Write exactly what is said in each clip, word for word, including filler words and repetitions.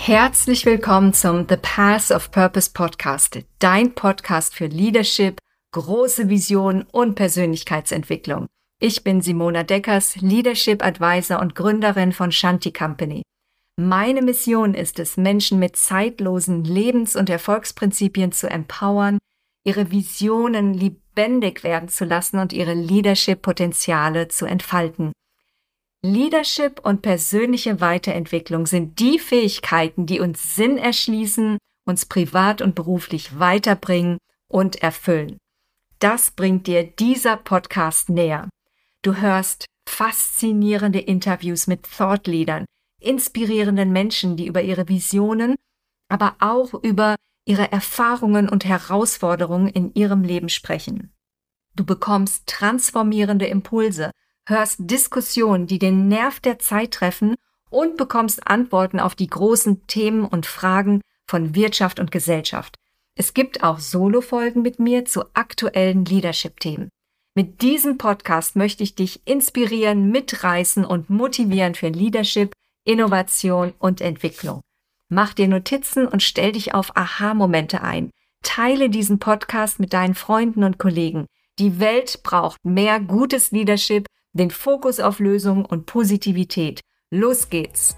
Herzlich willkommen zum The Path of Purpose Podcast, dein Podcast für Leadership, große Visionen und Persönlichkeitsentwicklung. Ich bin Simona Deckers, Leadership Advisor und Gründerin von Shanti Company. Meine Mission ist es, Menschen mit zeitlosen Lebens- und Erfolgsprinzipien zu empowern, ihre Visionen lebendig werden zu lassen und ihre Leadership-Potenziale zu entfalten. Leadership und persönliche Weiterentwicklung sind die Fähigkeiten, die uns Sinn erschließen, uns privat und beruflich weiterbringen und erfüllen. Das bringt dir dieser Podcast näher. Du hörst faszinierende Interviews mit Thought-Leadern, inspirierenden Menschen, die über ihre Visionen, aber auch über ihre Erfahrungen und Herausforderungen in ihrem Leben sprechen. Du bekommst transformierende Impulse, hörst Diskussionen, die den Nerv der Zeit treffen und bekommst Antworten auf die großen Themen und Fragen von Wirtschaft und Gesellschaft. Es gibt auch Solo-Folgen mit mir zu aktuellen Leadership-Themen. Mit diesem Podcast möchte ich dich inspirieren, mitreißen und motivieren für Leadership, Innovation und Entwicklung. Mach dir Notizen und stell dich auf Aha-Momente ein. Teile diesen Podcast mit deinen Freunden und Kollegen. Die Welt braucht mehr gutes Leadership, den Fokus auf Lösungen und Positivität. Los geht's!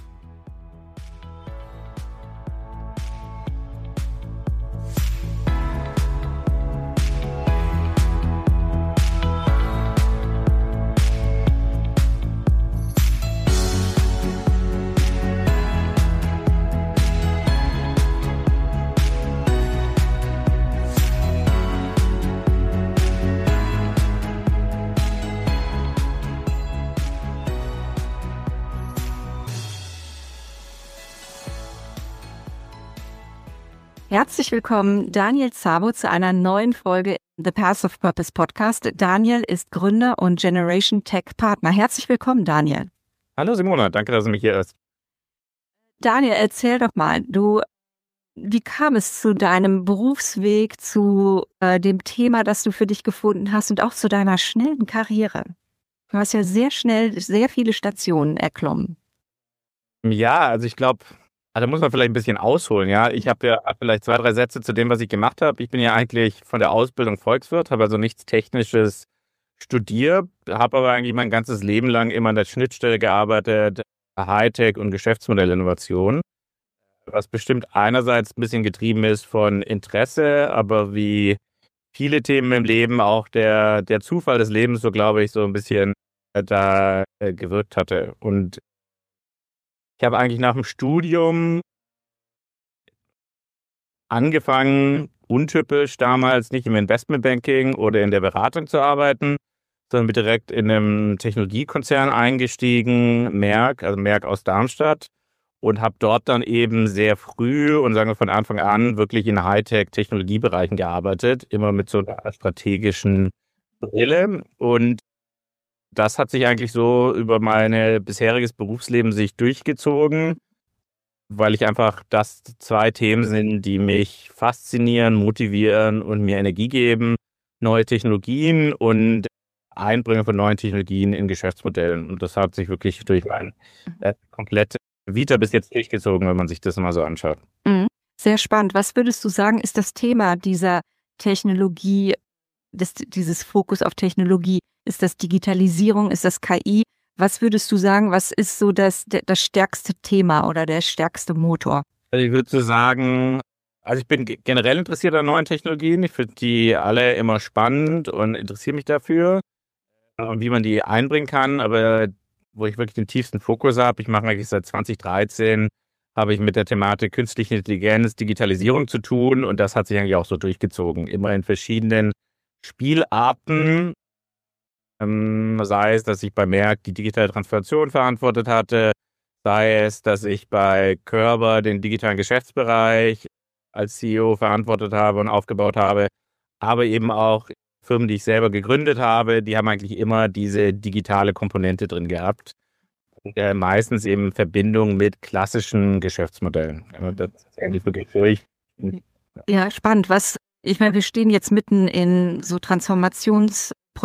Herzlich willkommen, Daniel Szabo, zu einer neuen Folge The Path of Purpose Podcast. Daniel ist Gründer und Generation Tech Partner. Herzlich willkommen, Daniel. Hallo Simona, danke, dass du mich hier hörst. Daniel, erzähl doch mal, du, wie kam es zu deinem Berufsweg, zu äh, dem Thema, das du für dich gefunden hast und auch zu deiner schnellen Karriere? Du hast ja sehr schnell sehr viele Stationen erklommen. Ja, also ich glaube, also da muss man vielleicht ein bisschen ausholen, ja. Ich habe ja vielleicht zwei, drei Sätze zu dem, was ich gemacht habe. Ich bin ja eigentlich von der Ausbildung Volkswirt, habe also nichts Technisches studiert, habe aber eigentlich mein ganzes Leben lang immer an der Schnittstelle gearbeitet, Hightech und Geschäftsmodellinnovation, was bestimmt einerseits ein bisschen getrieben ist von Interesse, aber wie viele Themen im Leben auch der, der Zufall des Lebens, so glaube ich, so ein bisschen da äh, gewirkt hatte. Und ich habe eigentlich nach dem Studium angefangen, untypisch damals, nicht im Investmentbanking oder in der Beratung zu arbeiten, sondern bin direkt in einem Technologiekonzern eingestiegen, Merck, also Merck aus Darmstadt, und habe dort dann eben sehr früh und sagen wir von Anfang an wirklich in Hightech-Technologiebereichen gearbeitet, immer mit so einer strategischen Brille. Und das hat sich eigentlich so über mein bisheriges Berufsleben sich durchgezogen, weil ich einfach das zwei Themen sind, die mich faszinieren, motivieren und mir Energie geben. Neue Technologien und Einbringen von neuen Technologien in Geschäftsmodellen. Und das hat sich wirklich durch mein äh, komplette Vita bis jetzt durchgezogen, wenn man sich das mal so anschaut. Sehr spannend. Was würdest du sagen, ist das Thema dieser Technologie, des, dieses Fokus auf Technologie? Ist das Digitalisierung? Ist das K I? Was würdest du sagen, was ist so das, das stärkste Thema oder der stärkste Motor? Also ich würde so sagen, also ich bin generell interessiert an neuen Technologien. Ich finde die alle immer spannend und interessiere mich dafür und wie man die einbringen kann. Aber wo ich wirklich den tiefsten Fokus habe, ich mache eigentlich seit zwanzig dreizehn, habe ich mit der Thematik künstliche Intelligenz, Digitalisierung zu tun. Und das hat sich eigentlich auch so durchgezogen. Immer in verschiedenen Spielarten. Sei es, dass ich bei Merck die digitale Transformation verantwortet hatte, sei es, dass ich bei Körber den digitalen Geschäftsbereich als C E O verantwortet habe und aufgebaut habe, aber eben auch Firmen, die ich selber gegründet habe, die haben eigentlich immer diese digitale Komponente drin gehabt. Und, äh, meistens eben in Verbindung mit klassischen Geschäftsmodellen. Ja, das ist eigentlich wirklich durch. Ja, spannend. Was, ich meine, wir stehen jetzt mitten in so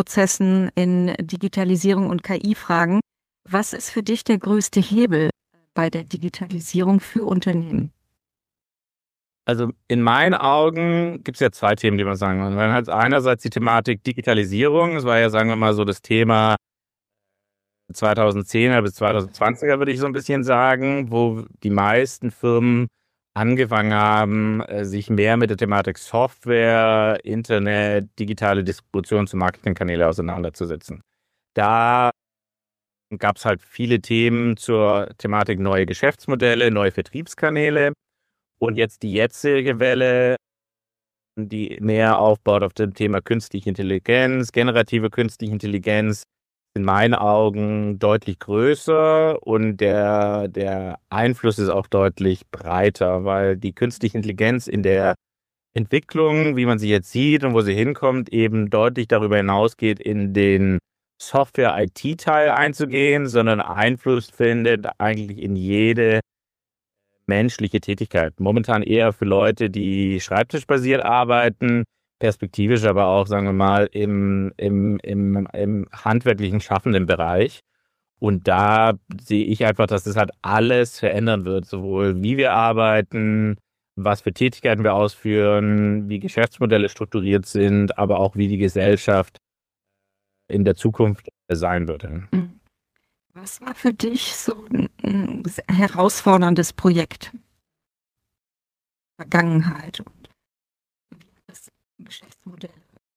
Transformationsprozessen, in Digitalisierung und K I-Fragen. Was ist für dich der größte Hebel bei der Digitalisierung für Unternehmen? Also in meinen Augen gibt es ja zwei Themen, die man sagen kann. Man hat einerseits die Thematik Digitalisierung. Das war ja, sagen wir mal, so das Thema zweitausendzehner bis zweitausendzwanziger, würde ich so ein bisschen sagen, wo die meisten Firmen angefangen haben, sich mehr mit der Thematik Software, Internet, digitale Distributions- und Marketingkanäle auseinanderzusetzen. Da gab es halt viele Themen zur Thematik neue Geschäftsmodelle, neue Vertriebskanäle. Und jetzt die jetzige Welle, die mehr aufbaut auf dem Thema künstliche Intelligenz, generative künstliche Intelligenz, in meinen Augen deutlich größer und der, der Einfluss ist auch deutlich breiter, weil die künstliche Intelligenz in der Entwicklung, wie man sie jetzt sieht und wo sie hinkommt, eben deutlich darüber hinausgeht, in den Software-I T-Teil einzugehen, sondern Einfluss findet eigentlich in jede menschliche Tätigkeit. Momentan eher für Leute, die schreibtischbasiert arbeiten, perspektivisch aber auch, sagen wir mal, im, im, im, im handwerklichen schaffenden Bereich. Und da sehe ich einfach, dass das halt alles verändern wird, sowohl wie wir arbeiten, was für Tätigkeiten wir ausführen, wie Geschäftsmodelle strukturiert sind, aber auch wie die Gesellschaft in der Zukunft sein wird. Was war für dich so ein herausforderndes Projekt? Vergangenheit und das Geschäftsmodell.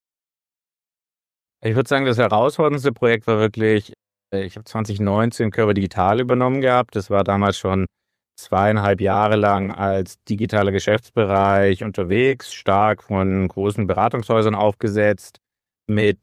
Ich würde sagen, das herausforderndste Projekt war wirklich, ich habe zwanzig neunzehn Körber Digital übernommen gehabt. Das war damals schon zweieinhalb Jahre lang als digitaler Geschäftsbereich unterwegs, stark von großen Beratungshäusern aufgesetzt, mit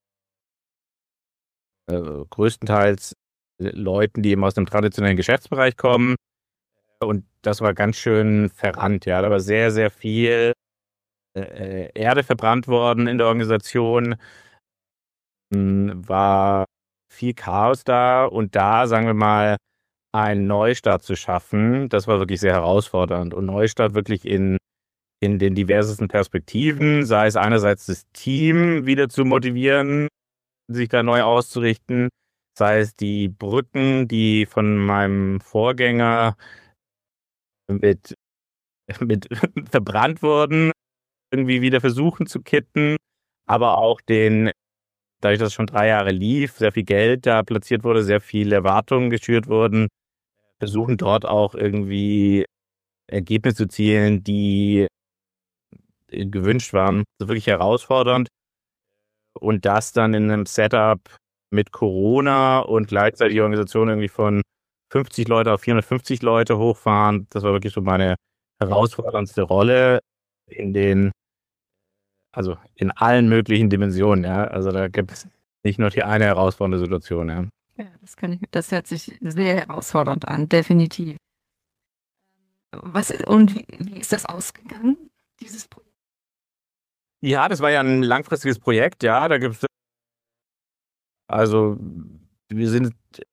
äh, größtenteils Leuten, die eben aus dem traditionellen Geschäftsbereich kommen. Und das war ganz schön verrannt, ja. Da war sehr, sehr viel äh, Erde verbrannt worden in der Organisation. War viel Chaos da und da, sagen wir mal, einen Neustart zu schaffen, das war wirklich sehr herausfordernd. Und Neustart wirklich in, in den diversesten Perspektiven, sei es einerseits das Team wieder zu motivieren, sich da neu auszurichten, sei es die Brücken, die von meinem Vorgänger mit, mit verbrannt wurden, irgendwie wieder versuchen zu kitten, aber auch den, dadurch, dass es schon drei Jahre lief, sehr viel Geld da platziert wurde, sehr viele Erwartungen geschürt wurden, versuchen dort auch irgendwie Ergebnisse zu zielen, die gewünscht waren. Das ist wirklich herausfordernd. Und das dann in einem Setup mit Corona und gleichzeitig die Organisation irgendwie von fünfzig Leute auf vierhundertfünfzig Leute hochfahren, das war wirklich so meine herausforderndste Rolle in den, also in allen möglichen Dimensionen, ja. Also da gibt es nicht nur die eine herausfordernde Situation, ja. Ja, das kann ich, das hört sich sehr herausfordernd an, definitiv. Was, und wie, wie ist das ausgegangen, dieses Projekt? Ja, das war ja ein langfristiges Projekt, ja. Da gibt es, also wir sind,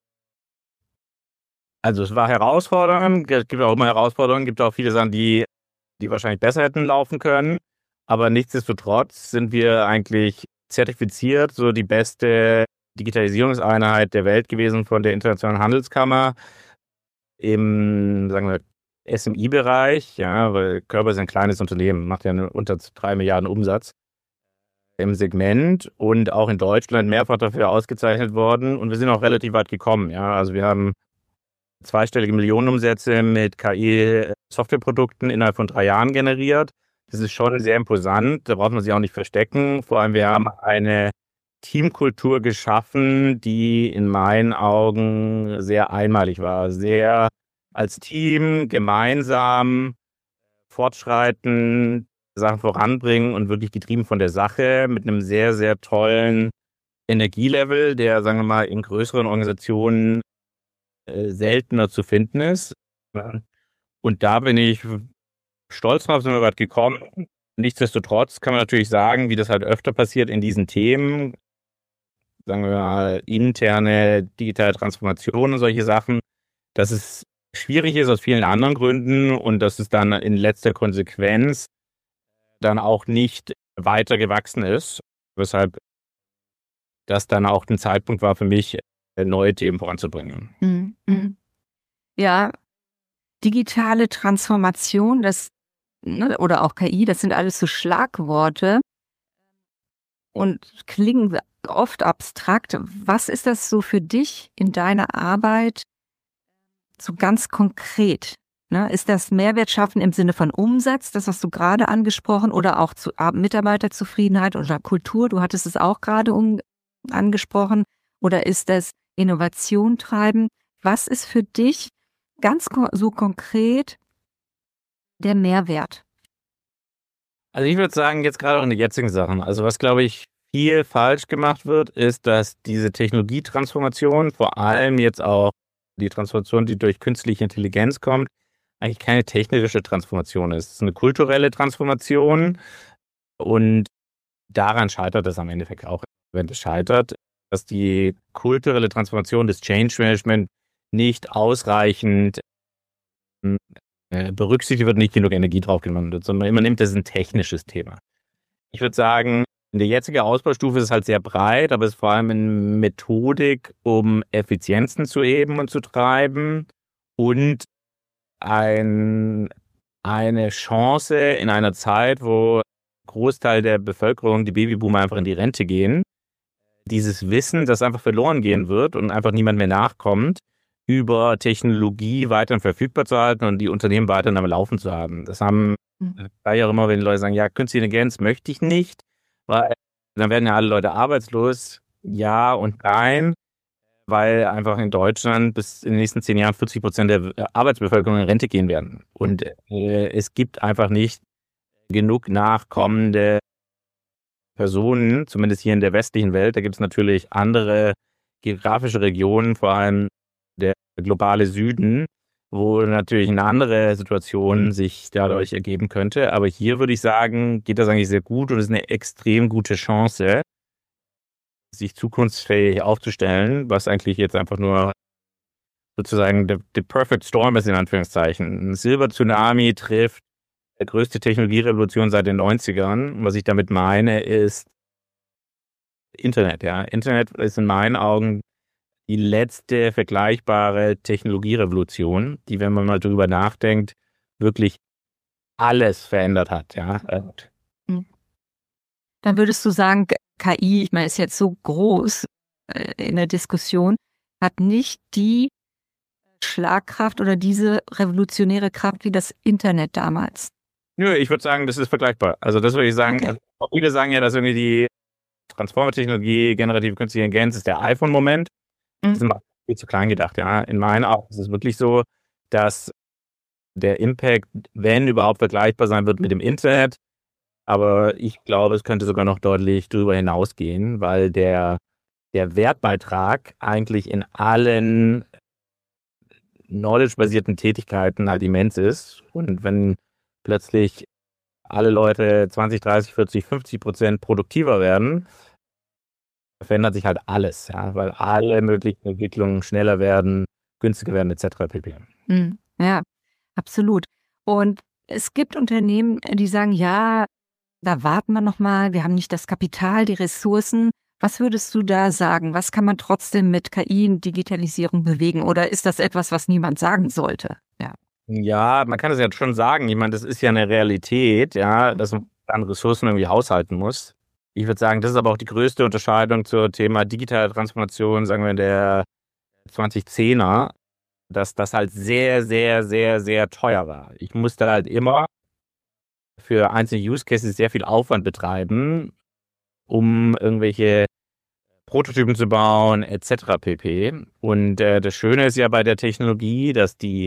also es war herausfordernd, es gibt auch immer Herausforderungen, gibt auch viele Sachen, die, die wahrscheinlich besser hätten laufen können. Aber nichtsdestotrotz sind wir eigentlich zertifiziert, so die beste Digitalisierungseinheit der Welt gewesen von der Internationalen Handelskammer im, sagen wir, S M I-Bereich, ja, weil Körber ist ein kleines Unternehmen, macht ja unter drei Milliarden Umsatz im Segment und auch in Deutschland mehrfach dafür ausgezeichnet worden und wir sind auch relativ weit gekommen, ja, also wir haben zweistellige Millionenumsätze mit K I-Softwareprodukten innerhalb von drei Jahren generiert. Das ist schon sehr imposant, da braucht man sich auch nicht verstecken. Vor allem, wir haben eine Teamkultur geschaffen, die in meinen Augen sehr einmalig war. Sehr als Team gemeinsam fortschreiten, Sachen voranbringen und wirklich getrieben von der Sache mit einem sehr, sehr tollen Energielevel, der, sagen wir mal, in größeren Organisationen äh, seltener zu finden ist. Und da bin ich stolz drauf, sind wir weit gekommen. Nichtsdestotrotz kann man natürlich sagen, wie das halt öfter passiert in diesen Themen, sagen wir mal, interne digitale Transformation und solche Sachen, dass es schwierig ist aus vielen anderen Gründen und dass es dann in letzter Konsequenz dann auch nicht weiter gewachsen ist, weshalb das dann auch ein Zeitpunkt war für mich, neue Themen voranzubringen. Mhm. Ja, digitale Transformation, das, ne, oder auch K I, das sind alles so Schlagworte und klingen oft abstrakt. Was ist das so für dich in deiner Arbeit so ganz konkret? Ne? Ist das Mehrwert schaffen im Sinne von Umsatz, das hast du gerade angesprochen, oder auch zu Mitarbeiterzufriedenheit oder Kultur? Du hattest es auch gerade um, angesprochen. Oder ist das Innovation treiben? Was ist für dich ganz ko- so konkret der Mehrwert? Also ich würde sagen, jetzt gerade auch in den jetzigen Sachen, also was, glaube ich, viel falsch gemacht wird, ist, dass diese Technologietransformation, vor allem jetzt auch die Transformation, die durch künstliche Intelligenz kommt, eigentlich keine technische Transformation ist. Es ist eine kulturelle Transformation und daran scheitert es am Endeffekt auch, wenn es scheitert, dass die kulturelle Transformation des Change Management nicht ausreichend äh, berücksichtigt wird, nicht genug Energie drauf genommen wird, sondern man nimmt, das ist ein technisches Thema. Ich würde sagen, in der jetzigen Ausbaustufe ist es halt sehr breit, aber es ist vor allem in Methodik, um Effizienzen zu heben und zu treiben und ein, eine Chance in einer Zeit, wo ein Großteil der Bevölkerung, die Babyboomer, einfach in die Rente gehen, dieses Wissen, das einfach verloren gehen wird und einfach niemand mehr nachkommt, über Technologie weiterhin verfügbar zu halten und die Unternehmen weiterhin am Laufen zu haben. Das haben Mhm. war ja auch immer, wenn die Leute sagen, ja, künstliche Intelligenz möchte ich nicht, weil dann werden ja alle Leute arbeitslos. Ja und nein, weil einfach in Deutschland bis in den nächsten zehn Jahren vierzig Prozent der Arbeitsbevölkerung in Rente gehen werden. Und äh, es gibt einfach nicht genug nachkommende Personen, zumindest hier in der westlichen Welt. Da gibt es natürlich andere geografische Regionen, vor allem der globale Süden, wo natürlich eine andere Situation sich dadurch ergeben könnte. Aber hier würde ich sagen, geht das eigentlich sehr gut und ist eine extrem gute Chance, sich zukunftsfähig aufzustellen, was eigentlich jetzt einfach nur sozusagen the, the perfect storm ist, in Anführungszeichen. Ein Silber-Tsunami trifft der größte Technologierevolution seit den neunzigern. Und was ich damit meine, ist Internet. Ja, Internet ist in meinen Augen die letzte vergleichbare Technologierevolution, die, wenn man mal drüber nachdenkt, wirklich alles verändert hat. Ja. Und Mhm. Dann würdest du sagen, K I, ich meine, ist jetzt so groß äh, in der Diskussion, hat nicht die Schlagkraft oder diese revolutionäre Kraft wie das Internet damals. nö, ich würde sagen, das ist vergleichbar. Also das würde ich sagen. Okay. Also viele sagen ja, dass irgendwie die Transformer-Technologie, generative künstliche Intelligenz ist der iPhone-Moment. Das Mhm. ist viel zu klein gedacht. Ja. In meinen Augen ist es wirklich so, dass der Impact, wenn überhaupt, vergleichbar sein wird mit dem Internet. Aber ich glaube, es könnte sogar noch deutlich darüber hinausgehen, weil der, der Wertbeitrag eigentlich in allen knowledge-basierten Tätigkeiten halt immens ist. Und wenn plötzlich alle Leute zwanzig, dreißig, vierzig, fünfzig Prozent produktiver werden, verändert sich halt alles, ja, weil alle möglichen Entwicklungen schneller werden, günstiger werden, et cetera pp. Mhm. Ja, absolut. Und es gibt Unternehmen, die sagen, ja, da warten wir noch mal, wir haben nicht das Kapital, die Ressourcen. Was würdest du da sagen? Was kann man trotzdem mit K I und Digitalisierung bewegen? Oder ist das etwas, was niemand sagen sollte? Ja. Ja, man kann es ja schon sagen. Ich meine, das ist ja eine Realität, ja, dass man an Ressourcen irgendwie haushalten muss. Ich würde sagen, das ist aber auch die größte Unterscheidung zum Thema digitale Transformation, sagen wir in der zwanzig zehner, dass das halt sehr, sehr, sehr, sehr teuer war. Ich musste halt immer für einzelne Use Cases sehr viel Aufwand betreiben, um irgendwelche Prototypen zu bauen, et cetera pp. Und äh, das Schöne ist ja bei der Technologie, dass die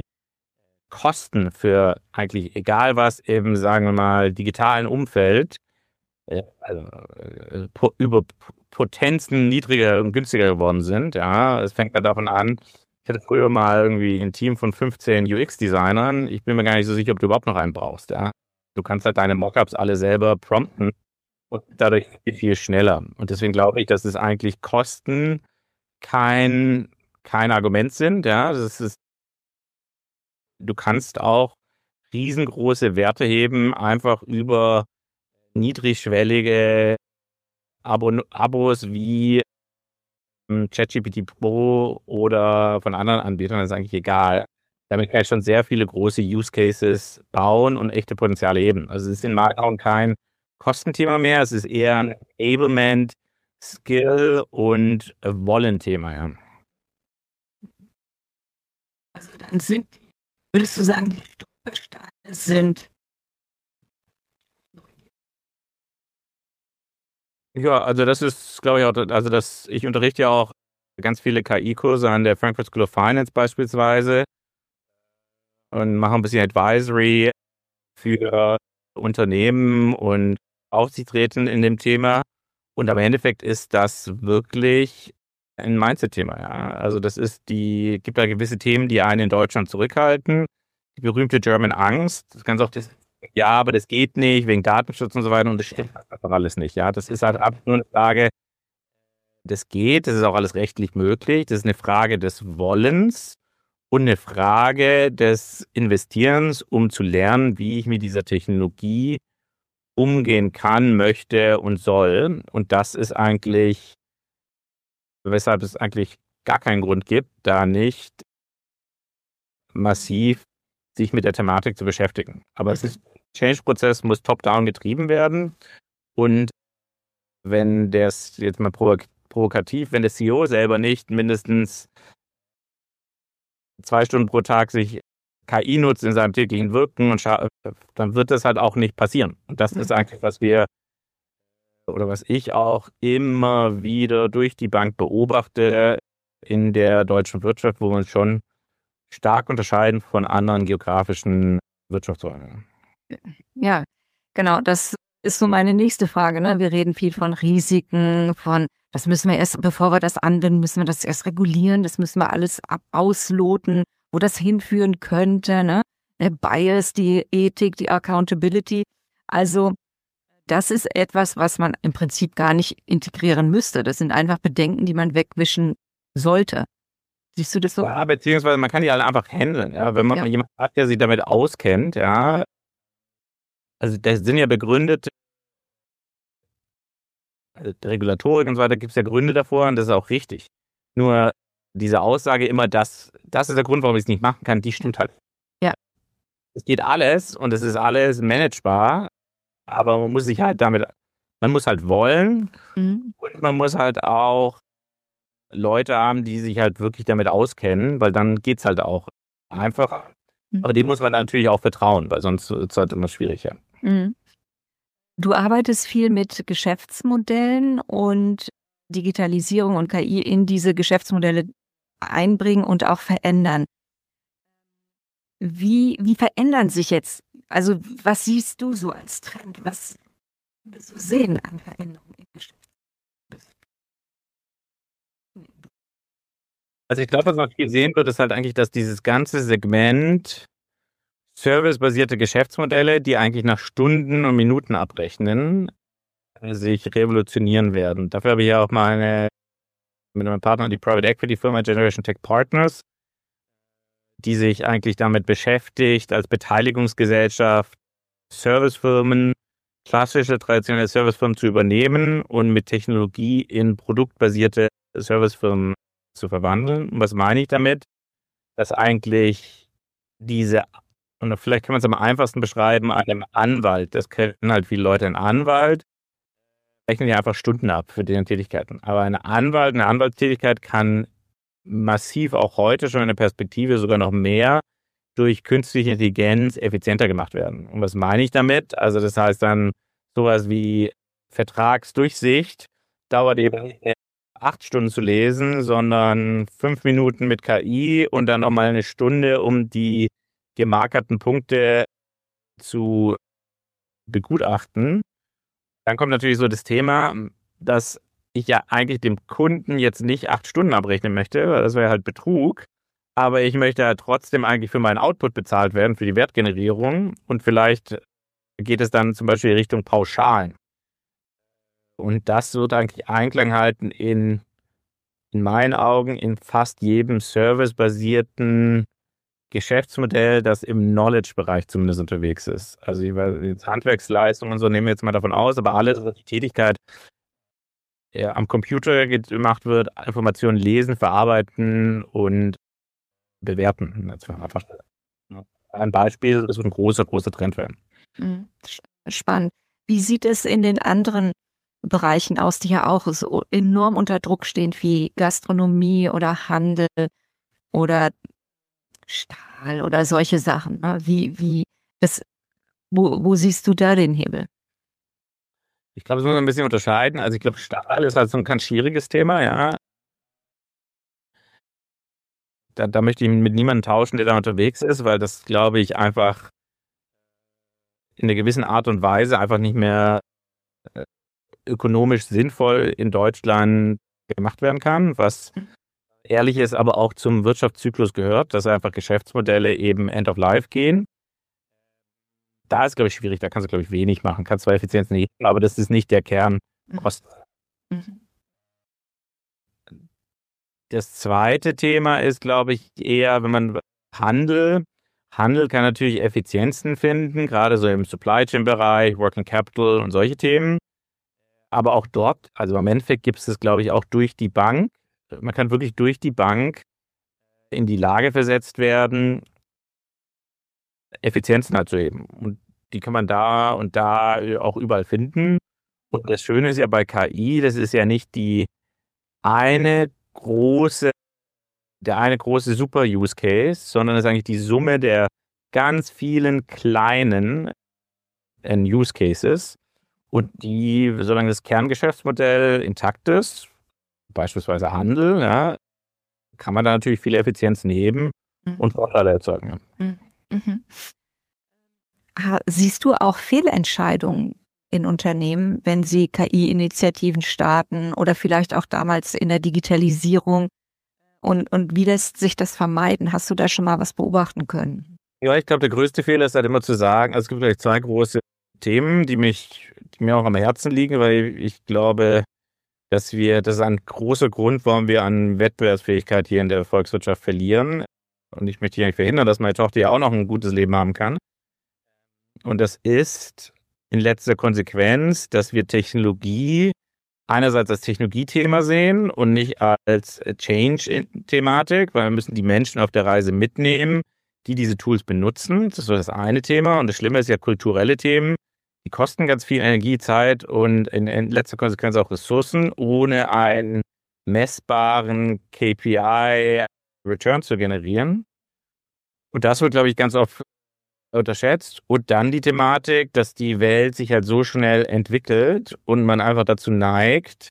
Kosten für eigentlich egal was im, sagen wir mal, digitalen Umfeld, äh, also äh, po- über P- Potenzen niedriger und günstiger geworden sind. Ja, es fängt ja davon an. Ich hatte früher mal irgendwie ein Team von fünfzehn U X-Designern. Ich bin mir gar nicht so sicher, ob du überhaupt noch einen brauchst. Ja, du kannst halt deine Mockups alle selber prompten und dadurch viel, viel schneller. Und deswegen glaube ich, dass es eigentlich Kosten kein kein Argument sind. Ja, das ist, du kannst auch riesengroße Werte heben, einfach über niedrigschwellige Abo Abos wie ähm, ChatGPT Pro oder von anderen Anbietern, das ist eigentlich egal. damit kann ich schon sehr viele große Use Cases bauen und echte Potenziale heben. Also es ist in meinen Augen kein Kostenthema mehr, es ist eher ein Enablement, Skill und Wollen-Thema, ja. Also dann sind, würdest du sagen, die Stolpersteine sind. Ja, also das ist, glaube ich, auch, also das, ich unterrichte ja auch ganz viele K I-Kurse an der Frankfurt School of Finance beispielsweise und mache ein bisschen Advisory für Unternehmen und Aufsichtsräten in dem Thema. Und am Endeffekt ist das wirklich ein Mindset-Thema, ja. Also das ist die, gibt da gewisse Themen, die einen in Deutschland zurückhalten. Die berühmte German Angst, das kann auch das, ja, aber das geht nicht wegen Datenschutz und so weiter und das stimmt einfach alles nicht, ja. Das ist halt absolut nur eine Frage, das geht, das ist auch alles rechtlich möglich, das ist eine Frage des Wollens und eine Frage des Investierens, um zu lernen, wie ich mit dieser Technologie umgehen kann, möchte und soll. Und das ist eigentlich, weshalb es eigentlich gar keinen Grund gibt, da nicht massiv sich mit der Thematik zu beschäftigen. Aber es ist, Change-Prozess muss top-down getrieben werden. Und wenn das jetzt mal provokativ, wenn der C E O selber nicht mindestens zwei Stunden pro Tag sich K I nutzt in seinem täglichen Wirken, und dann wird das halt auch nicht passieren. Und das ist eigentlich, was wir oder was ich auch immer wieder durch die Bank beobachte in der deutschen Wirtschaft, wo wir uns schon stark unterscheiden von anderen geografischen Wirtschaftsräumen. Ja, genau, das ist so meine nächste Frage. Ne? Wir reden viel von Risiken, von, das müssen wir erst, bevor wir das anwenden, müssen wir das erst regulieren, das müssen wir alles ab ausloten, wo das hinführen könnte. Ne? Der Bias, die Ethik, die Accountability. Also das ist etwas, was man im Prinzip gar nicht integrieren müsste. Das sind einfach Bedenken, die man wegwischen sollte. Siehst du das so? Ja, beziehungsweise man kann die halt einfach handeln. Ja? Wenn man ja. jemanden hat, der sich damit auskennt, ja, also das sind ja begründet, also Regulatorik und so weiter, gibt es ja Gründe davor und das ist auch richtig. Nur diese Aussage immer, dass das ist der Grund, warum ich es nicht machen kann, die stimmt halt. Ja. Es geht alles und es ist alles managebar, aber man muss sich halt damit, man muss halt wollen mhm. und man muss halt auch Leute haben, die sich halt wirklich damit auskennen, weil dann geht es halt auch einfacher. Mhm. Aber dem muss man natürlich auch vertrauen, weil sonst ist es halt immer schwieriger. Mhm. Du arbeitest viel mit Geschäftsmodellen und Digitalisierung und K I in diese Geschäftsmodelle einbringen und auch verändern. Wie, wie verändern sich jetzt, also was siehst du so als Trend, was willst du sehen an Veränderungen im Geschäft? Also ich glaube, was man viel sehen wird, ist halt eigentlich, dass dieses ganze Segment servicebasierte Geschäftsmodelle, die eigentlich nach Stunden und Minuten abrechnen, sich revolutionieren werden. Dafür habe ich ja auch meine, mit meinem Partner die Private Equity Firma Generation Tech Partners, die sich eigentlich damit beschäftigt, als Beteiligungsgesellschaft Servicefirmen, klassische traditionelle Servicefirmen zu übernehmen und mit Technologie in produktbasierte Servicefirmen zu verwandeln. Und was meine ich damit? Dass eigentlich diese, und vielleicht kann man es am einfachsten beschreiben, einem Anwalt, das kennen halt viele Leute, ein Anwalt, rechnen ja einfach Stunden ab für deren Tätigkeiten. Aber ein Anwalt, eine Anwaltstätigkeit kann massiv auch heute schon in der Perspektive sogar noch mehr durch künstliche Intelligenz effizienter gemacht werden. Und was meine ich damit? Also das heißt dann sowas wie Vertragsdurchsicht dauert eben nicht acht Stunden zu lesen, sondern fünf Minuten mit K I und dann nochmal eine Stunde, um die gemarkerten Punkte zu begutachten. Dann kommt natürlich so das Thema, dass ich ja eigentlich dem Kunden jetzt nicht acht Stunden abrechnen möchte, weil das wäre halt Betrug. Aber ich möchte ja trotzdem eigentlich für meinen Output bezahlt werden, für die Wertgenerierung. Und vielleicht geht es dann zum Beispiel in Richtung Pauschalen. Und das wird eigentlich Einklang halten in, in meinen Augen in fast jedem servicebasierten Geschäftsmodell, das im Knowledge-Bereich zumindest unterwegs ist. Also jetzt Handwerksleistung und so nehmen wir jetzt mal davon aus, aber alles, was die Tätigkeit ja, am Computer gemacht wird, Informationen lesen, verarbeiten und bewerten. Das war einfach ein Beispiel, das wird ein großer, großer Trend werden. Spannend. Wie sieht es in den anderen Bereichen aus, die ja auch so enorm unter Druck stehen, wie Gastronomie oder Handel oder Stahl oder solche Sachen? Ne? Wie, wie, das, wo, wo siehst du da den Hebel? Ich glaube, das muss man ein bisschen unterscheiden. Also ich glaube, Stahl ist halt so ein ganz schwieriges Thema, ja. Da, da möchte ich mit niemandem tauschen, der da unterwegs ist, weil das, glaube ich, einfach in einer gewissen Art und Weise einfach nicht mehr äh, ökonomisch sinnvoll in Deutschland gemacht werden kann, was ehrlich ist, aber auch zum Wirtschaftszyklus gehört, dass einfach Geschäftsmodelle eben End of Life gehen. Da ist, glaube ich, schwierig, da kannst du, glaube ich, wenig machen, kannst zwar Effizienz nicht, aber das ist nicht der Kernkosten. Mhm. Das zweite Thema ist, glaube ich, eher, wenn man Handel, Handel kann natürlich Effizienzen finden, gerade so im Supply Chain Bereich, Working Capital und solche Themen. Aber auch dort, also im Endeffekt gibt es das, glaube ich, auch durch die Bank. Man kann wirklich durch die Bank in die Lage versetzt werden, Effizienzen halt zu heben. Und die kann man da und da auch überall finden. Und das Schöne ist ja bei K I, das ist ja nicht die eine große, der eine große Super-Use-Case, sondern es ist eigentlich die Summe der ganz vielen kleinen Use-Cases. Und die, solange das Kerngeschäftsmodell intakt ist, beispielsweise Handel, ja, kann man da natürlich viele Effizienzen heben mhm. und Vorteile erzeugen. Ja. Mhm. Siehst du auch Fehlentscheidungen in Unternehmen, wenn sie K I-Initiativen starten oder vielleicht auch damals in der Digitalisierung? Und, und wie lässt sich das vermeiden? Hast du da schon mal was beobachten können? Ja, ich glaube, der größte Fehler ist halt immer zu sagen, also es gibt vielleicht zwei große Themen, die mich, die mir auch am Herzen liegen, weil ich glaube, dass wir, das ist ein großer Grund, warum wir an Wettbewerbsfähigkeit hier in der Volkswirtschaft verlieren. Und ich möchte hier nicht verhindern, dass meine Tochter ja auch noch ein gutes Leben haben kann. Und das ist in letzter Konsequenz, dass wir Technologie einerseits als Technologiethema sehen und nicht als Change-Thematik, weil wir müssen die Menschen auf der Reise mitnehmen, die diese Tools benutzen. Das ist so das eine Thema. Und das Schlimme ist ja kulturelle Themen. Die kosten ganz viel Energie, Zeit und in, in letzter Konsequenz auch Ressourcen, ohne einen messbaren K P I-Return zu generieren. Und das wird, glaube ich, ganz oft unterschätzt. Und dann die Thematik, dass die Welt sich halt so schnell entwickelt und man einfach dazu neigt,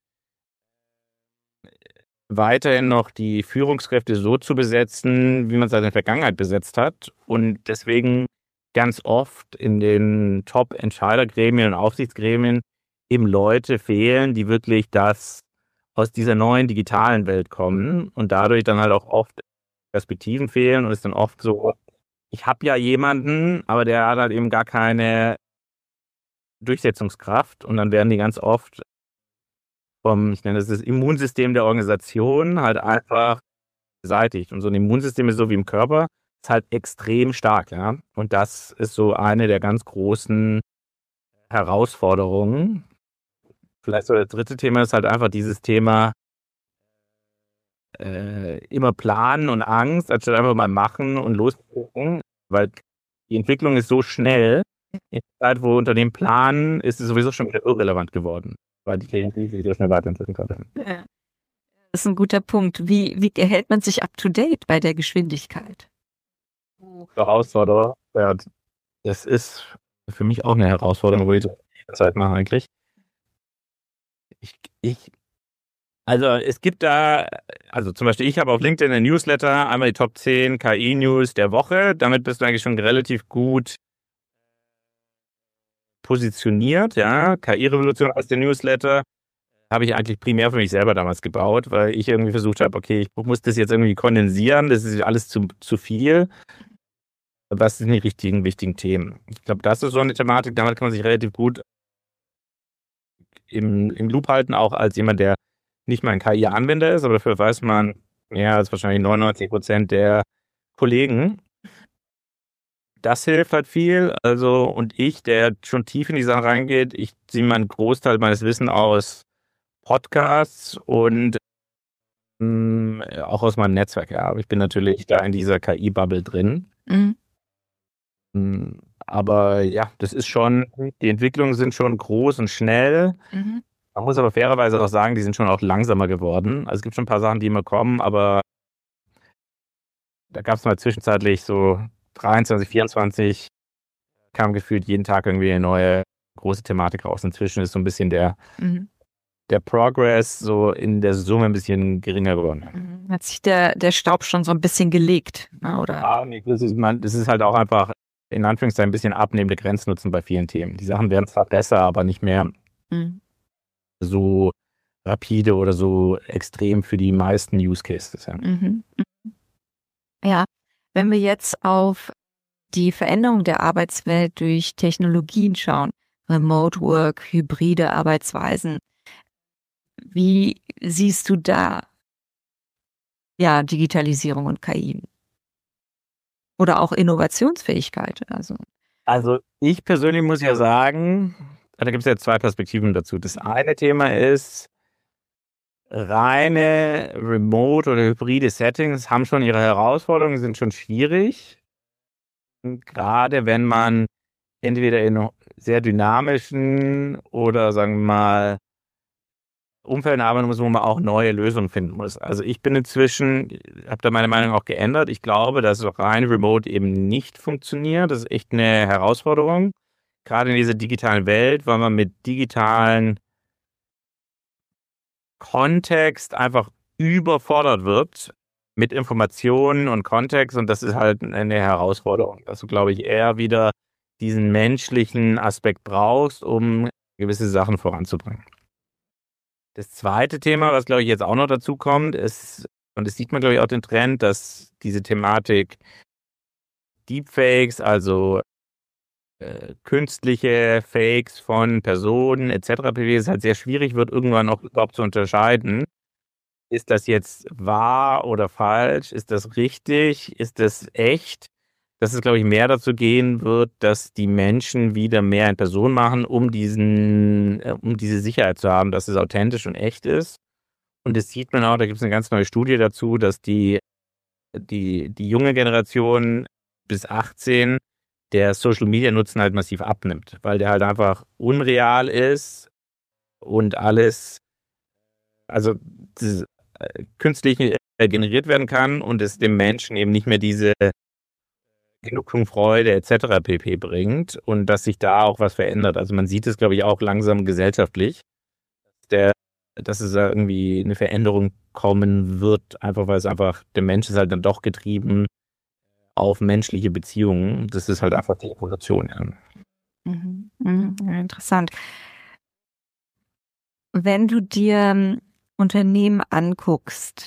weiterhin noch die Führungskräfte so zu besetzen, wie man es halt in der Vergangenheit besetzt hat. Und deswegen ganz oft in den Top-Entscheidergremien und Aufsichtsgremien eben Leute fehlen, die wirklich das aus dieser neuen digitalen Welt kommen und dadurch dann halt auch oft Perspektiven fehlen und es ist dann oft so, ich habe ja jemanden, aber der hat halt eben gar keine Durchsetzungskraft und dann werden die ganz oft vom, ich nenne das das Immunsystem der Organisation halt einfach beseitigt. Und so ein Immunsystem ist so wie im Körper, ist halt extrem stark, ja. Und das ist so eine der ganz großen Herausforderungen. Vielleicht so das dritte Thema ist halt einfach dieses Thema äh, immer planen und Angst, anstatt einfach mal machen und losgucken, weil die Entwicklung ist so schnell. In der Zeit, wo Unternehmen planen, ist es sowieso schon wieder irrelevant geworden, weil die Technologie sich so schnell weiterentwickeln kann. Ja. Das ist ein guter Punkt. Wie, wie erhält man sich up to date bei der Geschwindigkeit? Herausforderung. Ja, das ist für mich auch eine Herausforderung, wo ich so Zeit mache eigentlich. Ich, ich, also es gibt da, also zum Beispiel ich habe auf LinkedIn ein Newsletter, einmal die Top zehn K I-News der Woche. Damit bist du eigentlich schon relativ gut positioniert, ja. K I-Revolution als der Newsletter habe ich eigentlich primär für mich selber damals gebaut, weil ich irgendwie versucht habe, okay, ich muss das jetzt irgendwie kondensieren, das ist alles zu, zu viel. Was sind die richtigen, wichtigen Themen? Ich glaube, das ist so eine Thematik, damit kann man sich relativ gut im, im Loop halten, auch als jemand, der nicht mal ein K I-Anwender ist, aber dafür weiß man, ja, das ist wahrscheinlich neunundneunzig Prozent der Kollegen. Das hilft halt viel. Also, und ich, der schon tief in die Sache reingeht, ich ziehe meinen Großteil meines Wissens aus Podcasts und Auch aus meinem Netzwerk, ja. Aber ich bin natürlich da in dieser K I-Bubble drin. Mhm. Aber ja, das ist schon, die Entwicklungen sind schon groß und schnell. Mhm. Man muss aber fairerweise auch sagen, die sind schon auch langsamer geworden. Also es gibt schon ein paar Sachen, die immer kommen, aber da gab es mal zwischenzeitlich so dreiundzwanzig, vierundzwanzig, kam gefühlt jeden Tag irgendwie eine neue große Thematik raus. Inzwischen ist so ein bisschen der, mhm. der Progress so in der Summe ein bisschen geringer geworden. Mhm. Hat sich der, der Staub schon so ein bisschen gelegt, oder? Ja, das ist, man, das ist halt auch einfach in Anführungszeichen ein bisschen abnehmende Grenznutzen bei vielen Themen. Die Sachen werden zwar besser, aber nicht mehr mhm. so rapide oder so extrem für die meisten Use Cases. Ja. Mhm. Ja, wenn wir jetzt auf die Veränderung der Arbeitswelt durch Technologien schauen, Remote Work, hybride Arbeitsweisen, wie siehst du da ja Digitalisierung und K I? Oder auch Innovationsfähigkeit? Also, also ich persönlich muss ja sagen, da gibt es ja zwei Perspektiven dazu. Das eine Thema ist, reine Remote oder hybride Settings haben schon ihre Herausforderungen, sind schon schwierig. Und gerade wenn man entweder in sehr dynamischen oder sagen wir mal Umfelden arbeiten muss, wo man auch neue Lösungen finden muss. Also ich bin inzwischen, habe da meine Meinung auch geändert. Ich glaube, dass rein Remote eben nicht funktioniert. Das ist echt eine Herausforderung. Gerade in dieser digitalen Welt, weil man mit digitalen Kontext einfach überfordert wird mit Informationen und Kontext, und das ist halt eine Herausforderung, dass du, glaube ich, eher wieder diesen menschlichen Aspekt brauchst, um gewisse Sachen voranzubringen. Das zweite Thema, was, glaube ich, jetzt auch noch dazu kommt, ist, und das sieht man, glaube ich, auch den Trend, dass diese Thematik Deepfakes, also äh, künstliche Fakes von Personen et cetera pp. Es halt sehr schwierig wird, irgendwann auch überhaupt zu unterscheiden. Ist das jetzt wahr oder falsch? Ist das richtig? Ist das echt? Dass es, glaube ich, mehr dazu gehen wird, dass die Menschen wieder mehr in Person machen, um diesen, um diese Sicherheit zu haben, dass es authentisch und echt ist. Und das sieht man auch, da gibt es eine ganz neue Studie dazu, dass die, die, die junge Generation bis achtzehn der Social-Media-Nutzen halt massiv abnimmt, weil der halt einfach unreal ist und alles, also das, äh, künstlich äh, generiert werden kann und es dem Menschen eben nicht mehr diese Genugtuung, Freude et cetera pp. Bringt und dass sich da auch was verändert. Also man sieht es, glaube ich, auch langsam gesellschaftlich, der, dass es da irgendwie eine Veränderung kommen wird, einfach weil es einfach, der Mensch ist halt dann doch getrieben auf menschliche Beziehungen. Das ist halt einfach die Evolution. Ja. Mhm. Mhm. Ja, interessant. Wenn du dir Unternehmen anguckst,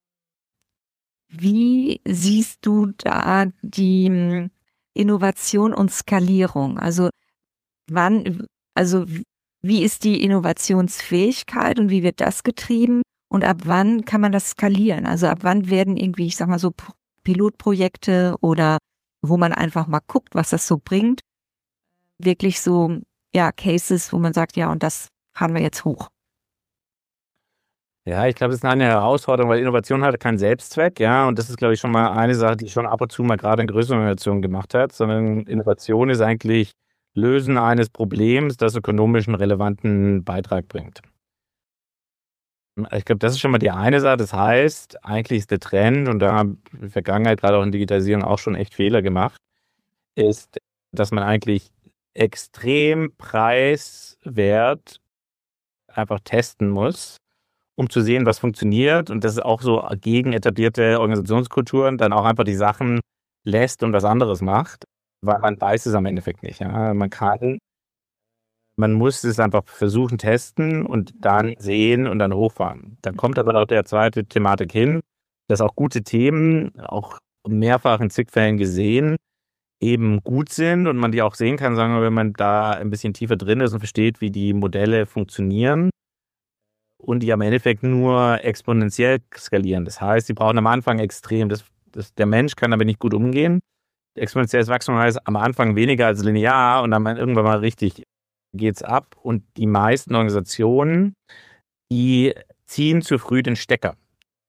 wie siehst du da die Innovation und Skalierung? Also wann, also wie ist die Innovationsfähigkeit und wie wird das getrieben? Und ab wann kann man das skalieren? Also ab wann werden irgendwie, ich sag mal so Pilotprojekte oder wo man einfach mal guckt, was das so bringt, wirklich so, ja, Cases, wo man sagt, ja, und das fahren wir jetzt hoch. Ja, ich glaube, das ist eine Herausforderung, weil Innovation hat keinen Selbstzweck, ja, und das ist, glaube ich, schon mal eine Sache, die schon ab und zu mal gerade in größeren Innovationen gemacht hat, sondern Innovation ist eigentlich Lösen eines Problems, das ökonomischen relevanten Beitrag bringt. Ich glaube, das ist schon mal die eine Sache. Das heißt, eigentlich ist der Trend, und da haben wir in der Vergangenheit gerade auch in Digitalisierung auch schon echt Fehler gemacht, ist, dass man eigentlich extrem preiswert einfach testen muss, um zu sehen, was funktioniert. Und das ist auch so gegen etablierte Organisationskulturen, dann auch einfach die Sachen lässt und was anderes macht, weil man weiß es am Endeffekt nicht. Ja. Man kann, man muss es einfach versuchen, testen und dann sehen und dann hochfahren. Dann kommt aber auch der zweite Thematik hin, dass auch gute Themen, auch mehrfach in zig Fällen gesehen, eben gut sind und man die auch sehen kann, sagen wir, wenn man da ein bisschen tiefer drin ist und versteht, wie die Modelle funktionieren und die am Endeffekt nur exponentiell skalieren. Das heißt, sie brauchen am Anfang extrem, das, das, der Mensch kann damit nicht gut umgehen. Exponentielles Wachstum heißt am Anfang weniger als linear und dann irgendwann mal richtig geht's ab. Und die meisten Organisationen, die ziehen zu früh den Stecker.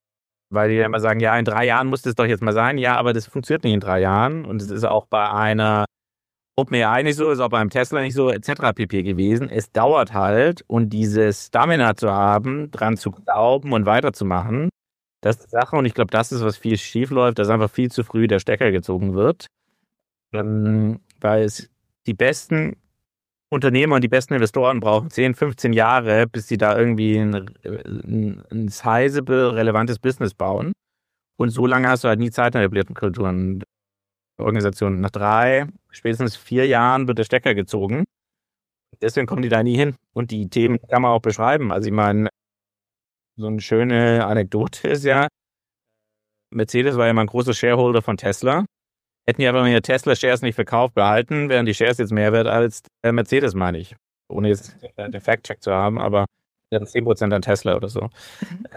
weil die ja immer sagen, ja, in drei Jahren muss das doch jetzt mal sein. Ja, aber das funktioniert nicht in drei Jahren. Und es ist auch bei einer OpenAI nicht so, ist auch beim Tesla nicht so, et cetera pp. Gewesen. Es dauert halt, und dieses Stamina zu haben, dran zu glauben und weiterzumachen, das ist die Sache. Und ich glaube, das ist, was viel schief läuft, dass einfach viel zu früh der Stecker gezogen wird. Ähm, weil es die besten Unternehmer und die besten Investoren brauchen zehn, fünfzeen Jahre, bis sie da irgendwie ein, ein, ein sizable, relevantes Business bauen. Und so lange hast du halt nie Zeit in etablierten Kulturen. Organisationen. Nach drei, spätestens vier Jahren wird der Stecker gezogen. Deswegen kommen die da nie hin. Und die Themen kann man auch beschreiben. Also ich meine, so eine schöne Anekdote ist ja, Mercedes war ja mal ein großer Shareholder von Tesla. Hätten die aber ihre Tesla-Shares nicht verkauft, behalten, wären die Shares jetzt mehr wert als äh, Mercedes, meine ich. Ohne jetzt äh, den Fact-Check zu haben, aber dann zehn Prozent an Tesla oder so. Mhm.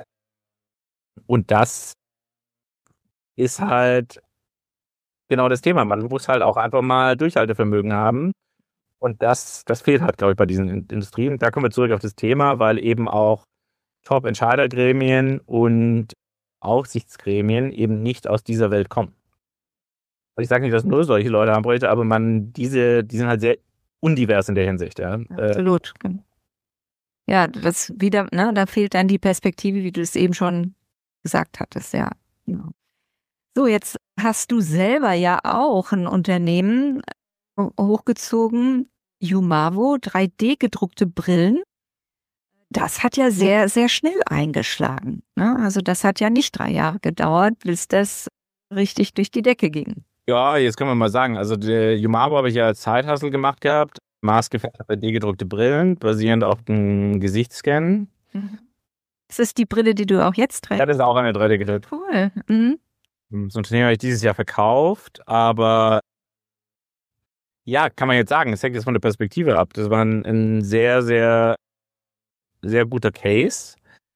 Und das ist halt genau das Thema. Man muss halt auch einfach mal Durchhaltevermögen haben. Und das, das fehlt halt, glaube ich, bei diesen Industrien. Da kommen wir zurück auf das Thema, weil eben auch Top-Entscheidergremien und Aufsichtsgremien eben nicht aus dieser Welt kommen. Ich sage nicht, dass nur solche Leute haben wollte, aber man, diese, die sind halt sehr undivers in der Hinsicht. Ja. Absolut. Ja, das wieder, ne, da fehlt dann die Perspektive, wie du es eben schon gesagt hattest, ja. Genau. So, jetzt hast du selber ja auch ein Unternehmen hochgezogen, Umavo, drei D gedruckte Brillen. Das hat ja sehr, sehr schnell eingeschlagen. Ne? Also das hat ja nicht drei Jahre gedauert, bis das richtig durch die Decke ging. Ja, jetzt können wir mal sagen, also der Umavo habe ich ja als Side-Hustle gemacht gehabt, maßgefertigte drei D gedruckte Brillen, basierend auf dem Gesichtsscan. Mhm. Das ist die Brille, die du auch jetzt trägst? Ja, das ist auch eine drei D gedruckte. Cool. Mhm. Das Unternehmen habe ich dieses Jahr verkauft, aber ja, kann man jetzt sagen, es hängt jetzt von der Perspektive ab. Das war ein, ein sehr, sehr, sehr guter Case.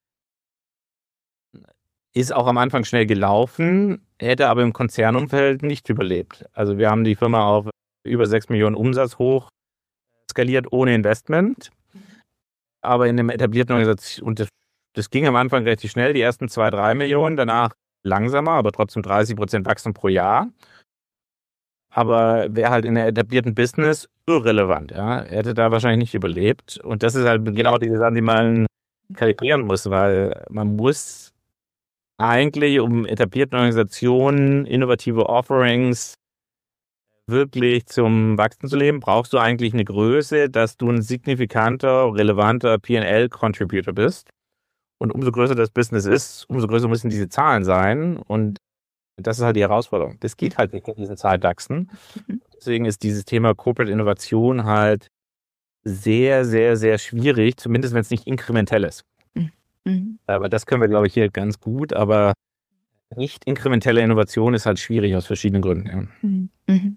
Ist auch am Anfang schnell gelaufen, hätte aber im Konzernumfeld nicht überlebt. Also wir haben die Firma auf über sechs Millionen Umsatz hoch skaliert ohne Investment. Aber in einem etablierten Organisation, und das, das ging am Anfang relativ schnell, die ersten zwei, drei Millionen, danach langsamer, aber trotzdem dreißig Prozent Wachstum pro Jahr. Aber wäre halt in einem etablierten Business irrelevant. Ja? Er hätte da wahrscheinlich nicht überlebt. Und das ist halt genau diese Sache, die man kalibrieren muss, weil man muss eigentlich, um etablierten Organisationen innovative Offerings wirklich zum Wachsen zu leben, brauchst du eigentlich eine Größe, dass du ein signifikanter, relevanter P und L-Contributor bist. Und umso größer das Business ist, umso größer müssen diese Zahlen sein. Und das ist halt die Herausforderung. Das geht halt nicht in diesen Zeitachsen. Deswegen ist dieses Thema Corporate Innovation halt sehr, sehr, sehr schwierig, zumindest wenn es nicht inkrementell ist. Mhm. Aber das können wir, glaube ich, hier ganz gut. Aber nicht inkrementelle Innovation ist halt schwierig aus verschiedenen Gründen. Ja. Mhm.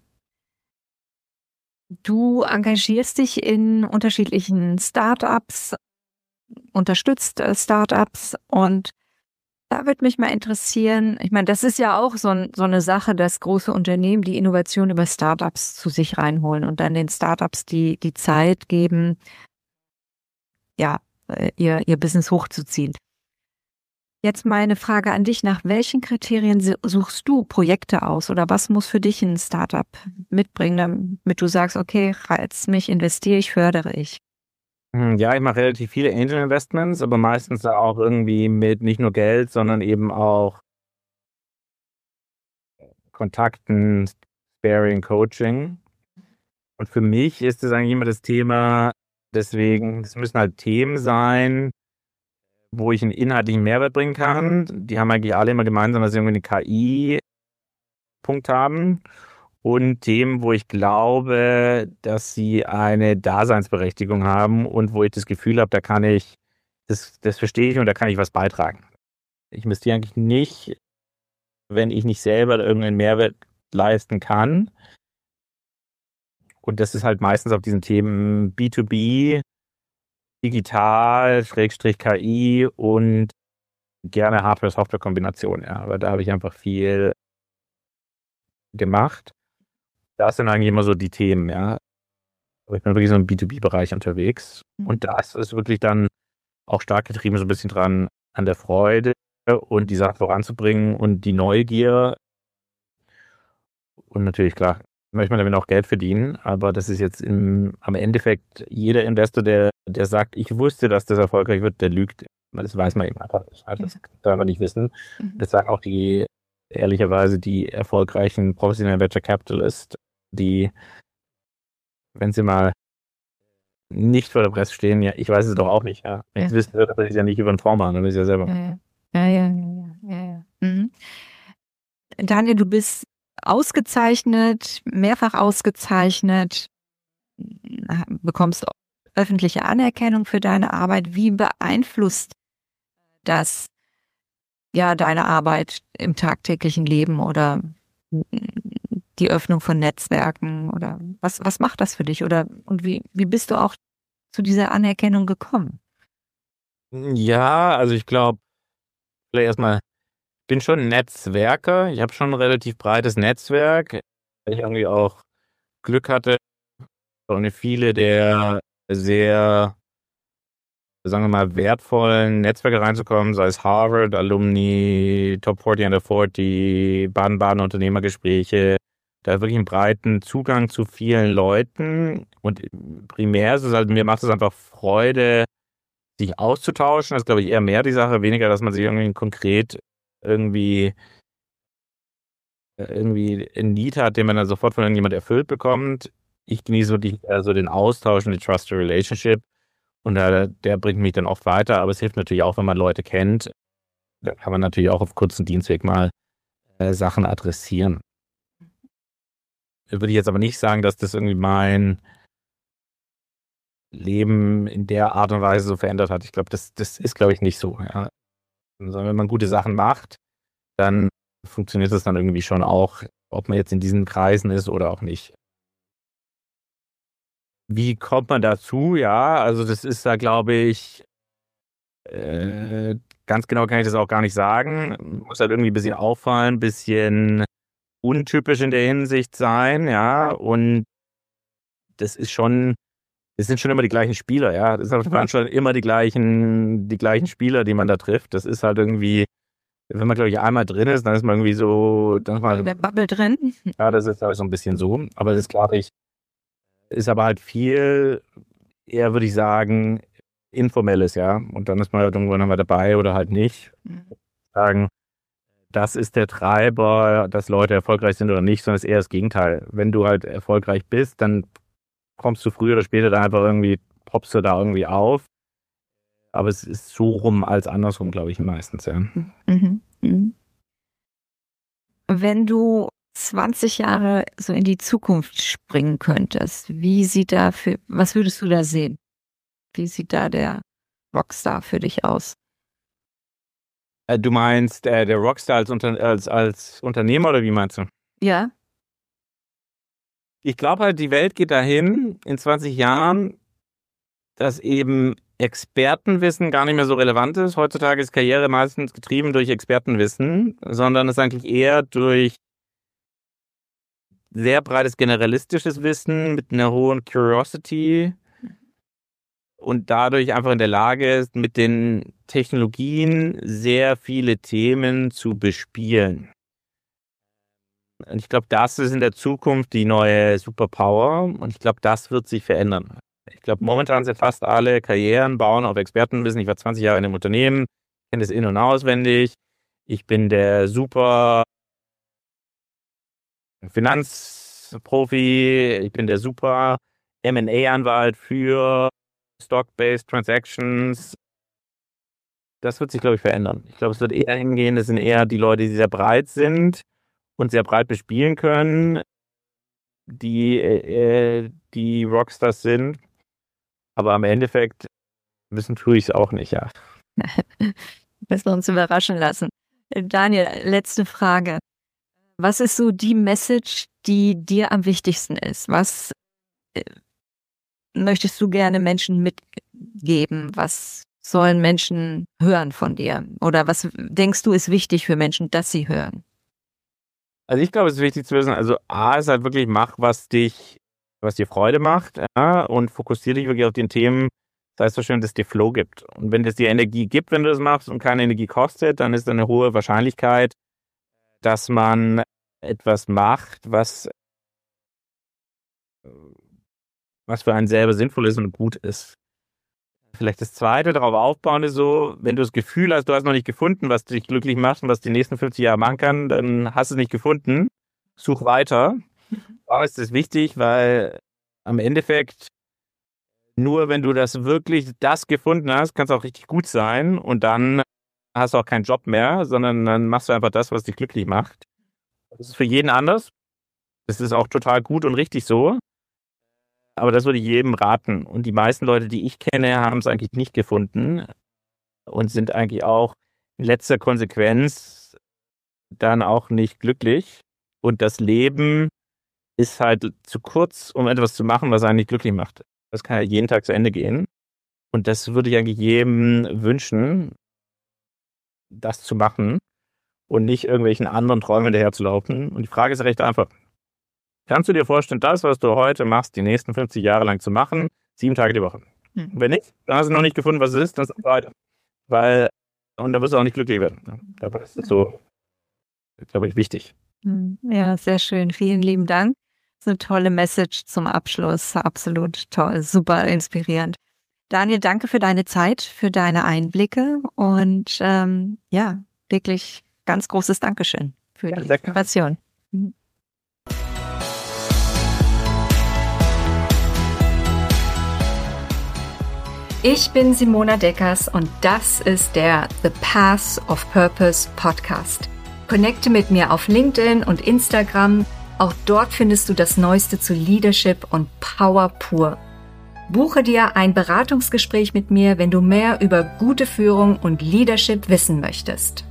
Du engagierst dich in unterschiedlichen Startups, unterstützt Startups, und da würde mich mal interessieren, ich meine, das ist ja auch so, ein, so eine Sache, dass große Unternehmen die Innovation über Startups zu sich reinholen und dann den Startups die, die Zeit geben, ja, ihr, ihr Business hochzuziehen. Jetzt meine Frage an dich, nach welchen Kriterien suchst du Projekte aus oder was muss für dich ein Startup mitbringen, damit du sagst, okay, reizt mich, investiere ich, fördere ich? Ja, ich mache relativ viele Angel Investments, aber meistens auch irgendwie mit nicht nur Geld, sondern eben auch Kontakten, Sparing, Coaching. Und für mich ist das eigentlich immer das Thema, deswegen, es müssen halt Themen sein, wo ich einen inhaltlichen Mehrwert bringen kann. Die haben eigentlich alle immer gemeinsam, dass sie irgendwie einen K I-Punkt haben. Und Themen, wo ich glaube, dass sie eine Daseinsberechtigung haben und wo ich das Gefühl habe, da kann ich, das, das verstehe ich und da kann ich was beitragen. Ich investiere eigentlich nicht, wenn ich nicht selber irgendeinen Mehrwert leisten kann. Und das ist halt meistens auf diesen Themen B zwei B, digital, Schrägstrich K I und gerne Hardware-Software-Kombination. Ja, aber da habe ich einfach viel gemacht. Das sind eigentlich immer so die Themen, ja. Aber ich bin wirklich so im B zwei B-Bereich unterwegs. Mhm. Und das ist wirklich dann auch stark getrieben, so ein bisschen dran an der Freude und die Sache voranzubringen und die Neugier. Und natürlich, klar, möchte man damit auch Geld verdienen, aber das ist jetzt im, am Endeffekt jeder Investor, der, der sagt, ich wusste, dass das erfolgreich wird, der lügt. Das weiß man eben einfach nicht. Das darf man nicht wissen. Das sagen auch die, ehrlicherweise, die erfolgreichen professionellen Venture Capitalists, die, wenn sie mal nicht vor der Presse stehen, ja, ich weiß es doch auch nicht, ja. Wenn ich es wüsste, dass ich es ja nicht über einen Fonds machen, dann weiß ich ja selber. Ja, ja, ja, ja, ja, ja. Mhm. Daniel, du bist ausgezeichnet, mehrfach ausgezeichnet, bekommst öffentliche Anerkennung für deine Arbeit. Wie beeinflusst das ja deine Arbeit im tagtäglichen Leben oder die Öffnung von Netzwerken oder was, was macht das für dich? Oder und wie, wie bist du auch zu dieser Anerkennung gekommen? Ja, also ich glaube, vielleicht erstmal, ich bin schon ein Netzwerker. Ich habe schon ein relativ breites Netzwerk, weil ich irgendwie auch Glück hatte, und viele der sehr, sagen wir mal, wertvollen Netzwerke reinzukommen, sei es Harvard, Alumni, Top vierzig under vierzig, Baden-Baden Unternehmergespräche. Da wirklich einen breiten Zugang zu vielen Leuten. Und primär ist es halt, mir macht es einfach Freude, sich auszutauschen. Das ist, glaube ich, eher mehr die Sache, weniger, dass man sich irgendwie konkret irgendwie irgendwie ein Need hat, den man dann sofort von irgendjemand erfüllt bekommt. Ich genieße wirklich also den Austausch und die Trusted Relationship. Und der, der bringt mich dann oft weiter. Aber es hilft natürlich auch, wenn man Leute kennt. Da kann man natürlich auch auf kurzen Dienstweg mal äh, Sachen adressieren. Würde ich jetzt aber nicht sagen, dass das irgendwie mein Leben in der Art und Weise so verändert hat. Ich glaube, das, das ist, glaube ich, nicht so. Ja. Sondern wenn man gute Sachen macht, dann funktioniert das dann irgendwie schon auch, ob man jetzt in diesen Kreisen ist oder auch nicht. Wie kommt man dazu? Ja, also das ist da, glaube ich, äh, ganz genau kann ich das auch gar nicht sagen. Muss halt irgendwie ein bisschen auffallen, ein bisschen untypisch in der Hinsicht sein, ja. Und das ist schon, es sind schon immer die gleichen Spieler, ja. Das sind schon immer die gleichen, die gleichen Spieler, die man da trifft. Das ist halt irgendwie, wenn man, glaube ich, einmal drin ist, dann ist man irgendwie so, dann ist man, Der Bubble drin. Ja, das ist, glaube ich, so ein bisschen so. Aber das ist, glaube ich, ist aber halt viel, eher würde ich sagen, informelles, ja. Und dann ist man halt irgendwann mal dabei oder halt nicht. Mhm. Sagen, das ist der Treiber, dass Leute erfolgreich sind oder nicht, sondern es ist eher das Gegenteil. Wenn du halt erfolgreich bist, dann kommst du früher oder später da einfach irgendwie, poppst du da irgendwie auf. Aber es ist so rum als andersrum, glaube ich, meistens, ja. Mhm. Mhm. Wenn du zwanzig Jahre so in die Zukunft springen könntest, wie sieht da für, was würdest du da sehen? Wie sieht da der Rockstar für dich aus? Du meinst äh, der Rockstar als, Unter- als, als Unternehmer oder wie meinst du? Ja. Ich glaube halt, die Welt geht dahin in zwanzig Jahren, dass eben Expertenwissen gar nicht mehr so relevant ist. Heutzutage ist Karriere meistens getrieben durch Expertenwissen, sondern es ist eigentlich eher durch sehr breites generalistisches Wissen mit einer hohen Curiosity und dadurch einfach in der Lage ist, mit den Technologien sehr viele Themen zu bespielen. Und ich glaube, das ist in der Zukunft die neue Superpower und ich glaube, das wird sich verändern. Ich glaube, momentan sind fast alle Karrieren bauen auf Expertenwissen. Ich war zwanzig Jahre in einem Unternehmen, kenne das in- und auswendig. Ich bin der super Finanzprofi, ich bin der super M und A-Anwalt für Stock-Based Transactions. Das wird sich, glaube ich, verändern. Ich glaube, es wird eher hingehen, das sind eher die Leute, die sehr breit sind und sehr breit bespielen können, die, äh, die Rockstars sind. Aber am Endeffekt wissen tue ich es auch nicht, ja. Müssen wir uns überraschen lassen. Daniel, letzte Frage. Was ist so die Message, die dir am wichtigsten ist? Was äh, möchtest du gerne Menschen mitgeben? Was sollen Menschen hören von dir? Oder was denkst du ist wichtig für Menschen, dass sie hören? Also ich glaube, es ist wichtig zu wissen, also A ist halt wirklich, mach, was dich, was dir Freude macht, ja, und fokussiere dich wirklich auf den Themen, Das heißt so schön, dass es dir Flow gibt. Und wenn es dir Energie gibt, wenn du das machst und keine Energie kostet, dann ist da eine hohe Wahrscheinlichkeit, dass man etwas macht, was, was für einen selber sinnvoll ist und gut ist. Vielleicht das Zweite, darauf aufbauen ist so, wenn du das Gefühl hast, du hast noch nicht gefunden, was dich glücklich macht und was die nächsten fünfzig Jahre machen kann, dann hast du es nicht gefunden. Such weiter. Aber es ist wichtig, weil am Endeffekt nur wenn du das wirklich das gefunden hast, kann es auch richtig gut sein und dann hast du auch keinen Job mehr, sondern dann machst du einfach das, was dich glücklich macht. Das ist für jeden anders. Das ist auch total gut und richtig so. Aber das würde ich jedem raten. Und die meisten Leute, die ich kenne, haben es eigentlich nicht gefunden und sind eigentlich auch in letzter Konsequenz dann auch nicht glücklich. Und das Leben ist halt zu kurz, um etwas zu machen, was einen nicht glücklich macht. Das kann ja jeden Tag zu Ende gehen. Und das würde ich eigentlich jedem wünschen, das zu machen und nicht irgendwelchen anderen Träumen hinterherzulaufen. Und die Frage ist recht einfach. Kannst du dir vorstellen, das, was du heute machst, die nächsten fünfzig Jahre lang zu machen, sieben Tage die Woche? Mhm. Wenn nicht, dann hast du noch nicht gefunden, was es ist, dann ist es weiter. Weil, und dann wirst du auch nicht glücklich werden. Dabei ist das so, glaube ich, wichtig. Ja, sehr schön. Vielen lieben Dank. Das ist eine tolle Message zum Abschluss. Absolut toll, super inspirierend. Daniel, danke für deine Zeit, für deine Einblicke und ähm, ja, wirklich ganz großes Dankeschön für ja, die Inspiration. Mhm. Ich bin Simona Deckers und das ist der The Path of Purpose Podcast. Connecte mit mir auf LinkedIn und Instagram. Auch dort findest du das Neueste zu Leadership und Power pur. Buche dir ein Beratungsgespräch mit mir, wenn du mehr über gute Führung und Leadership wissen möchtest.